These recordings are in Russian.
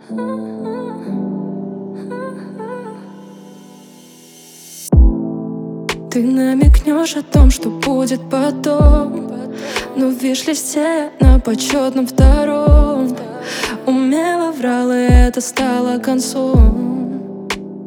Ты намекнешь о том, что будет потом, но в виш-листе на почетном втором умело врал, и это стало концом.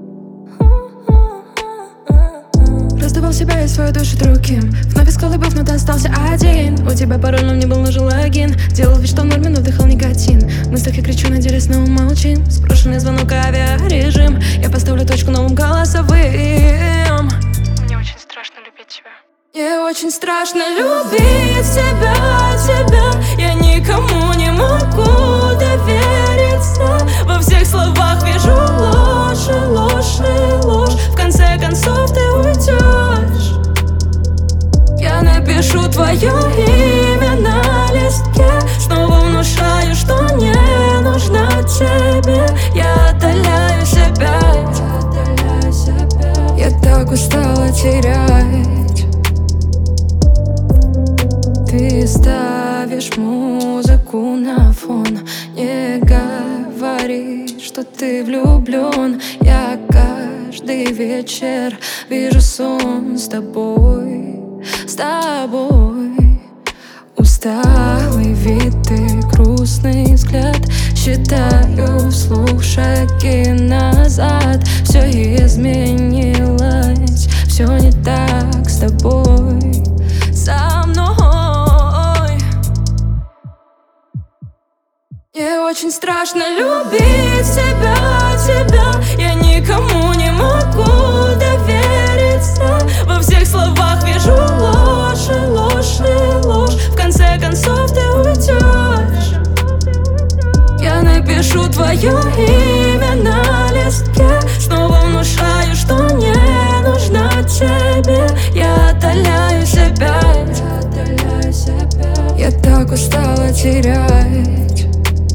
Раздавал себя и свою душу другим, вновь искал любовь, но ты остался один. У тебя паролем не был нужен логин. Делал вид, что в норме, но вдыхал никотин. В мыслях я кричу, на деле снова молчим. Спрошенный звонок, авиарежим. Я поставлю точку новым голосовым. Мне очень страшно любить тебя. Мне очень страшно любить тебя. Я никому не могу довериться. Во всех словах вижу ложь, ложь. В конце концов ты уйдешь. Я напишу твое имя на листке. Снова внушаю, что не нужна тебе. Я отдаляю себя. Я так устала терять. Ты ставишь музыку на фон. Не говори, что ты влюблен. Я каждый вечер вижу сон с тобой. Усталый вид и грустный взгляд. Считаю вслух шаги назад. Все изменилось, все не так с тобой, со мной. Мне очень страшно любить тебя. Я никому не могу довериться. Во всех словах вижу ложь. В конце концов ты уйдешь. Я напишу твое имя на листке. Снова внушаю, что не нужна тебе. Я отдаляю себя. Я так устала терять.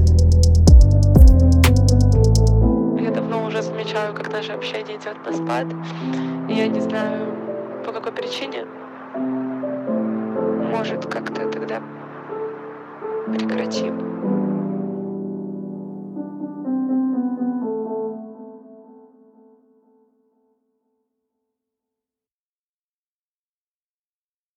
Я давно уже замечаю, как наше общение идет на спад. И я не знаю, по какой причине. Может, как-то тогда прекратим.